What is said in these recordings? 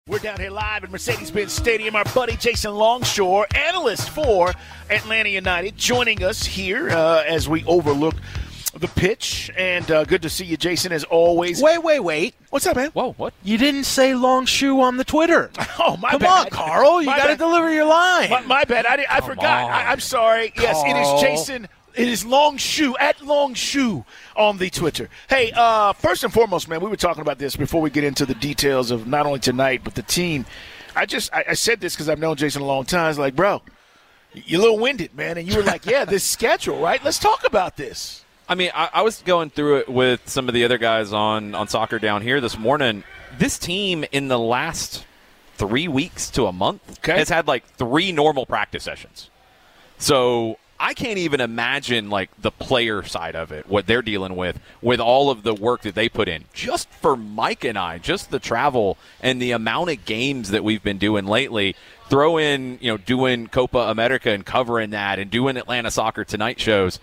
We're down here live at Mercedes-Benz Stadium. Our buddy Jason Longshore, analyst for Atlanta United, joining us here as we overlook the pitch. And good to see you, Jason, as always. Wait. What's up, man? Whoa, what? You didn't say Longshoe on the Twitter. Oh, my Come bad. Come on, Carl. You got to deliver your line. My bad. I forgot. I'm sorry. Carl. Yes, it is Jason. It is Longshoe, at Longshoe on the Twitter. Hey, first and foremost, man, we were talking about this before we get into the details of not only tonight but the team. I said this because I've known Jason a long time. It's like, bro, you're a little winded, man. And you were like, yeah, this schedule, right? Let's talk about this. I mean, I was going through it with some of the other guys on Soccer Down here this morning. This team in the last 3 weeks to a month has had like 3 normal practice sessions. So I can't even imagine like the player side of it, what they're dealing with all of the work that they put in. Just for Mike and I, just the travel and the amount of games that we've been doing lately. Throw in, doing Copa America and covering that and doing Atlanta Soccer Tonight shows.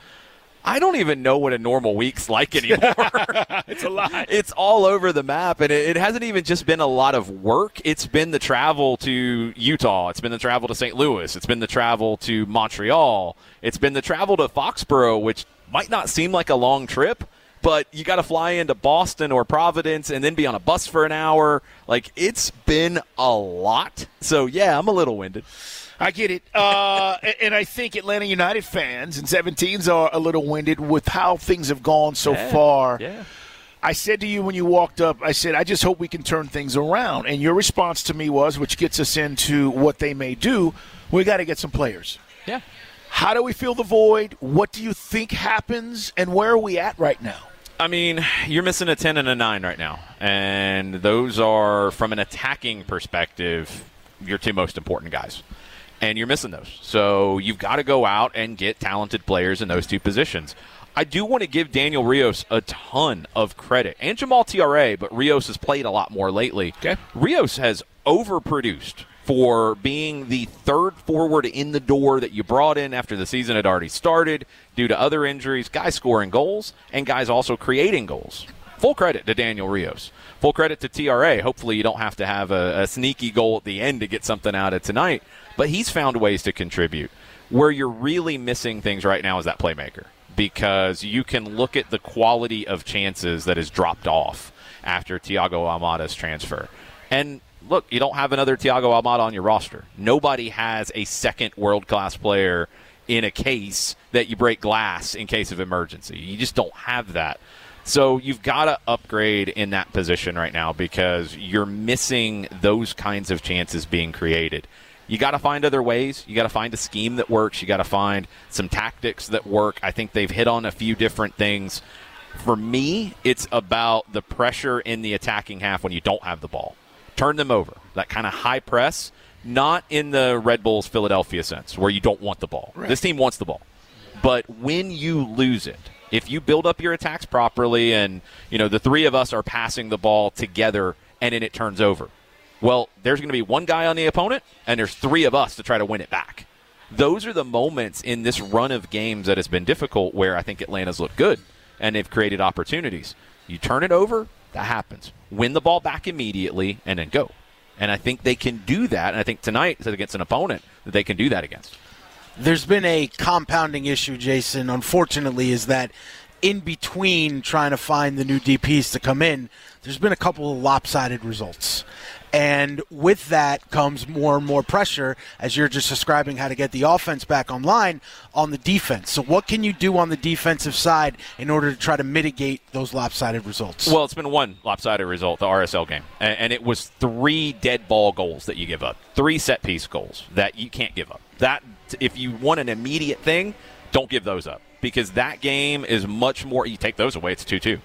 I don't even know what a normal week's like anymore. It's a lot. It's all over the map, and it hasn't even just been a lot of work. It's been the travel to Utah. It's been the travel to St. Louis. It's been the travel to Montreal. It's been the travel to Foxborough, which might not seem like a long trip, but you got to fly into Boston or Providence and then be on a bus for an hour. Like, it's been a lot. So, yeah, I'm a little winded. I get it. And I think Atlanta United fans and 17s are a little winded with how things have gone so far. Yeah. I said to you when you walked up, I said, I just hope we can turn things around. And your response to me was, which gets us into what they may do, we got to get some players. Yeah. How do we fill the void? What do you think happens? And where are we at right now? I mean, you're missing a 10 and a 9 right now. And those are, from an attacking perspective, your 2 most important guys. And you're missing those. So you've got to go out and get talented players in those 2 positions. I do want to give Daniel Rios a ton of credit. And Jamal TRA, but Rios has played a lot more lately. Okay. Rios has overproduced for being the 3rd forward in the door that you brought in after the season had already started due to other injuries, guys scoring goals, and guys also creating goals. Full credit to Daniel Rios. Full credit to TRA. Hopefully you don't have to have a sneaky goal at the end to get something out of tonight. But he's found ways to contribute. Where you're really missing things right now is that playmaker. Because you can look at the quality of chances that has dropped off after Thiago Almada's transfer. And look, you don't have another Thiago Almada on your roster. Nobody has a second world-class player in a case that you break glass in case of emergency. You just don't have that. So you've got to upgrade in that position right now because you're missing those kinds of chances being created. You got to find other ways. You got to find a scheme that works. You got to find some tactics that work. I think they've hit on a few different things. For me, it's about the pressure in the attacking half when you don't have the ball. Turn them over. That kind of high press, not in the Red Bulls Philadelphia sense where you don't want the ball. Right. This team wants the ball. But when you lose it, if you build up your attacks properly and, the 3 of us are passing the ball together and then it turns over, well, there's going to be 1 guy on the opponent and there's 3 of us to try to win it back. Those are the moments in this run of games that has been difficult where I think Atlanta's looked good and they've created opportunities. You turn it over, that happens. Win the ball back immediately and then go. And I think they can do that. And I think tonight, against an opponent, that they can do that against. There's been a compounding issue, Jason, unfortunately, is that in between trying to find the new DPs to come in, there's been a couple of lopsided results. And with that comes more and more pressure, as you're just describing how to get the offense back online, on the defense. So what can you do on the defensive side in order to try to mitigate those lopsided results? Well, it's been 1 lopsided result, the RSL game. And it was 3 dead ball goals that you give up. 3 set-piece goals that you can't give up. That, if you want an immediate thing, don't give those up. Because that game is much more – you take those away, it's 2-2.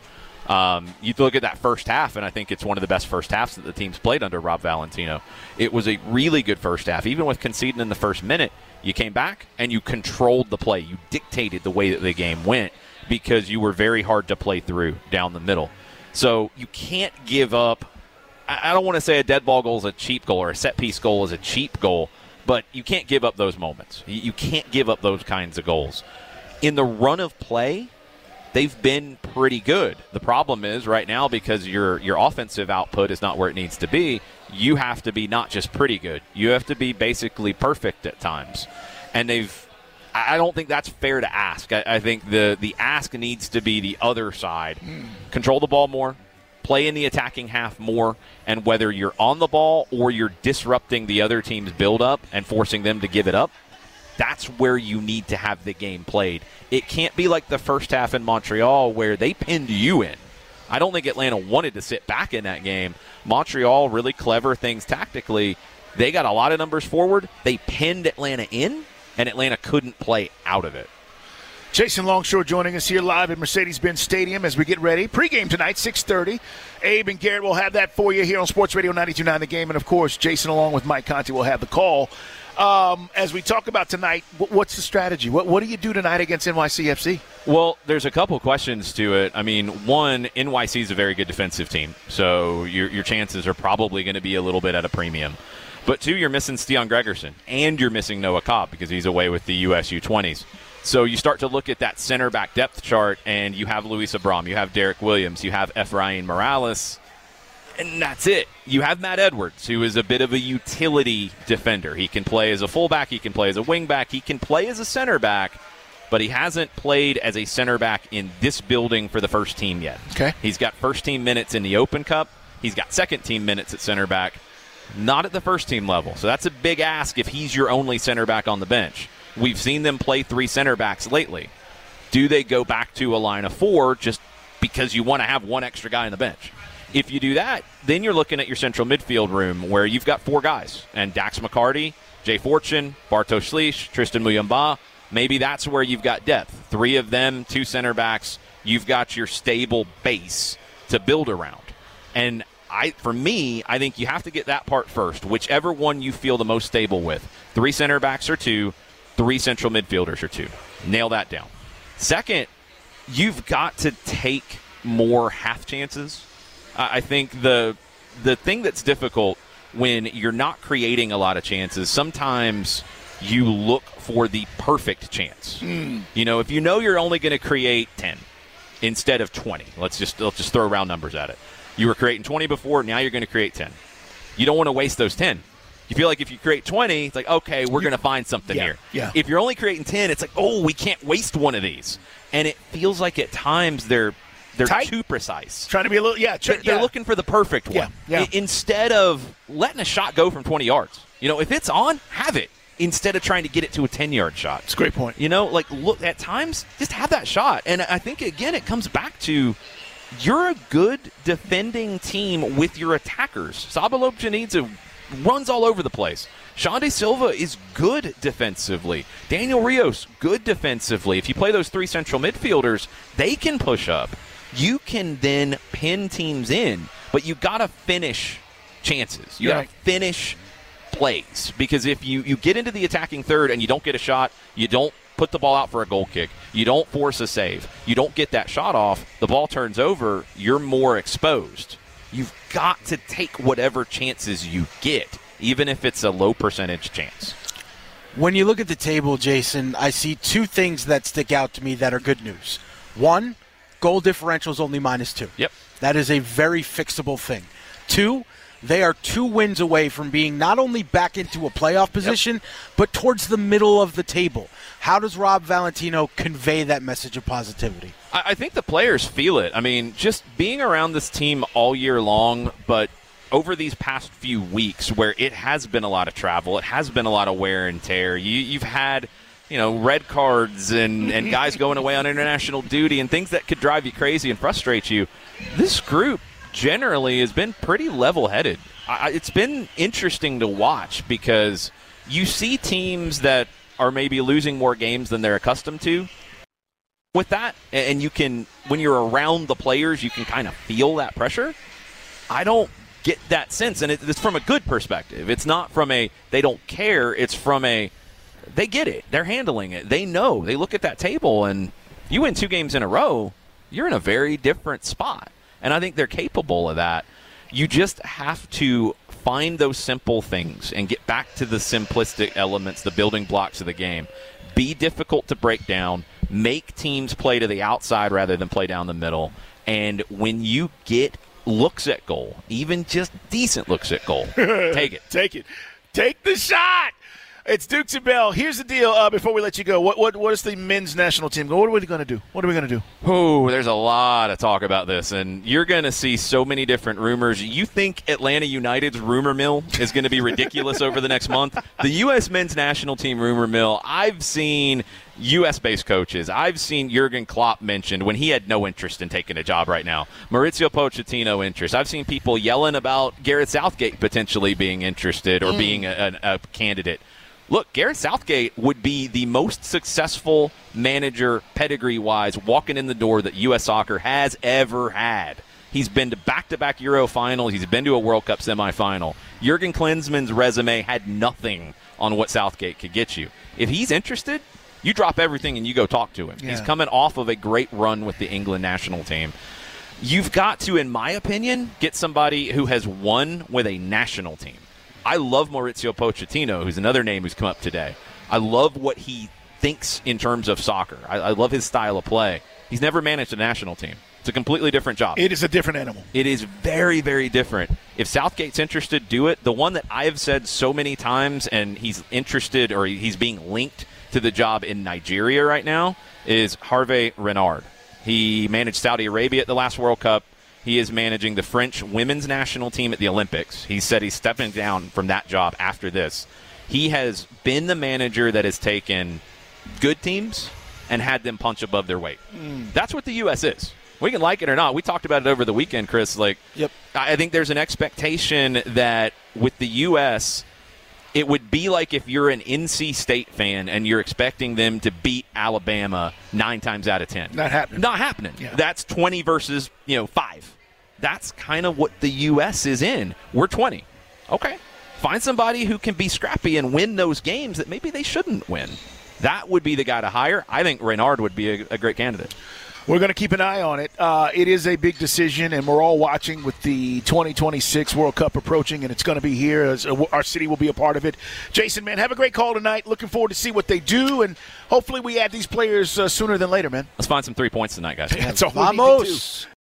You look at that first half, and I think it's one of the best first halves that the team's played under Rob Valentino. It was a really good first half. Even with conceding in the first minute, you came back and you controlled the play. You dictated the way that the game went because you were very hard to play through down the middle. So you can't give up. I don't want to say a dead ball goal is a cheap goal or a set-piece goal is a cheap goal, but you can't give up those moments. You can't give up those kinds of goals. In the run of play, they've been pretty good. The problem is right now, because your offensive output is not where it needs to be, you have to be not just pretty good. You have to be basically perfect at times. And I don't think that's fair to ask. I think the ask needs to be the other side. Control the ball more, play in the attacking half more, and whether you're on the ball or you're disrupting the other team's build-up and forcing them to give it up, that's where you need to have the game played. It can't be like the first half in Montreal where they pinned you in. I don't think Atlanta wanted to sit back in that game. Montreal, really clever things tactically. They got a lot of numbers forward. They pinned Atlanta in, and Atlanta couldn't play out of it. Jason Longshore joining us here live at Mercedes-Benz Stadium as we get ready. Pre-game tonight, 6:30. Abe and Garrett will have that for you here on Sports Radio 92.9 The Game. And, of course, Jason along with Mike Conti will have the call. As we talk about tonight, what's the strategy? What do you do tonight against NYCFC? Well, there's a couple questions to it. I mean, one, NYC is a very good defensive team, so your chances are probably going to be a little bit at a premium. But two, you're missing Steon Gregerson, and you're missing Noah Cobb because he's away with the US U20s. So you start to look at that center back depth chart, and you have Luis Abram, you have Derek Williams, you have Efrain Morales, and that's it. You have Matt Edwards, who is a bit of a utility defender. He can play as a fullback, he can play as a wingback, he can play as a center back, but he hasn't played as a center back in this building for the first team yet. Okay. He's got first team minutes in the Open Cup. He's got second team minutes at center back, not at the first team level. So that's a big ask if he's your only center back on the bench. We've seen them play three center backs lately. Do they go back to a line of four just because you want to have one extra guy on the bench? If you do that, then you're looking at your central midfield room where you've got four guys. And Dax McCarty, Jay Fortune, Bartosz Slisz, Tristan Muyumba, maybe that's where you've got depth. Three of them, two center backs. You've got your stable base to build around. And for me, I think you have to get that part first, whichever one you feel the most stable with. Three center backs or two, three central midfielders or two. Nail that down. Second, you've got to take more half chances. I think the thing that's difficult when you're not creating a lot of chances, sometimes you look for the perfect chance. You know, if you know you're only going to create 10 instead of 20, let's just throw round numbers at it. You were creating 20 before, now you're going to create 10. You don't want to waste those 10. You feel like if you create 20, it's like, okay, we're going to find something here. Yeah. If you're only creating 10, it's like, oh, we can't waste one of these. And it feels like at times they're tight. Too precise. Trying to be a little, They're looking for the perfect one. Yeah. Instead of letting a shot go from 20 yards. You know, if it's on, have it. Instead of trying to get it to a 10-yard shot. It's a great point. You know, like, look, at times, just have that shot. And I think, again, it comes back to you're a good defending team with your attackers. Saba Lobjanidze runs all over the place. Xande Silva is good defensively. Daniel Rios, good defensively. If you play those three central midfielders, they can push up. You can then pin teams in, but you got to finish chances. You got to finish plays. Because if you get into the attacking third and you don't get a shot, you don't put the ball out for a goal kick, you don't force a save, you don't get that shot off, the ball turns over, you're more exposed. You've got to take whatever chances you get, even if it's a low percentage chance. When you look at the table, Jason, I see two things that stick out to me that are good news. One, goal differential is only -2. Yep. That is a very fixable thing. Two, they are 2 wins away from being not only back into a playoff position, but towards the middle of the table. How does Rob Valentino convey that message of positivity? I think the players feel it. I mean, just being around this team all year long, but over these past few weeks where it has been a lot of travel, it has been a lot of wear and tear. You've had, red cards and guys going away on international duty and things that could drive you crazy and frustrate you. This group generally has been pretty level-headed. It's been interesting to watch because you see teams that are maybe losing more games than they're accustomed to with that, and you can, when you're around the players, you can kind of feel that pressure. I don't get that sense, and it's from a good perspective. It's not from a they don't care. It's from a they get it. They're handling it. They know. They look at that table, and you win 2 games in a row, you're in a very different spot. And I think they're capable of that. You just have to find those simple things and get back to the simplistic elements, the building blocks of the game. Be difficult to break down. make teams play to the outside rather than play down the middle. And when you get looks at goal, even just decent looks at goal, take it. Take it. Take the shot. It's Dukes and Bell. Here's the deal. Before we let you go, what is the men's national team? What are we going to do? What are we going to do? Oh, there's a lot of talk about this, and you're going to see so many different rumors. You think Atlanta United's rumor mill is going to be ridiculous over the next month? The U.S. men's national team rumor mill, I've seen U.S.-based coaches. I've seen Jurgen Klopp mentioned when he had no interest in taking a job right now. Maurizio Pochettino interest. I've seen people yelling about Gareth Southgate potentially being interested or being a candidate. Look, Gareth Southgate would be the most successful manager pedigree-wise walking in the door that U.S. Soccer has ever had. He's been to back-to-back Euro finals. He's been to a World Cup semifinal. Jurgen Klinsmann's resume had nothing on what Southgate could get you. If he's interested, you drop everything and you go talk to him. Yeah. He's coming off of a great run with the England national team. You've got to, in my opinion, get somebody who has won with a national team. I love Maurizio Pochettino, who's another name who's come up today. I love what he thinks in terms of soccer. I love his style of play. He's never managed a national team. It's a completely different job. It is a different animal. It is very, very different. If Southgate's interested, do it. The one that I have said so many times, and he's interested or he's being linked to the job in Nigeria right now, is Hervé Renard. He managed Saudi Arabia at the last World Cup. He is managing the French women's national team at the Olympics. He said he's stepping down from that job after this. He has been the manager that has taken good teams and had them punch above their weight. That's what the U.S. is. We can like it or not. We talked about it over the weekend, Chris. I think there's an expectation that with the U.S., it would be like if you're an NC State fan and you're expecting them to beat Alabama 9 times out of 10. Not happening. Not happening. Yeah. That's 20 versus 5. That's kind of what the U.S. is in. We're 20. Okay. Find somebody who can be scrappy and win those games that maybe they shouldn't win. That would be the guy to hire. I think Renard would be a great candidate. We're going to keep an eye on it. It is a big decision, and we're all watching with the 2026 World Cup approaching, and it's going to be here. As our city will be a part of it. Jason, man, have a great call tonight. Looking forward to see what they do, and hopefully we add these players sooner than later, man. Let's find some 3 points tonight, guys. That's all we need to do.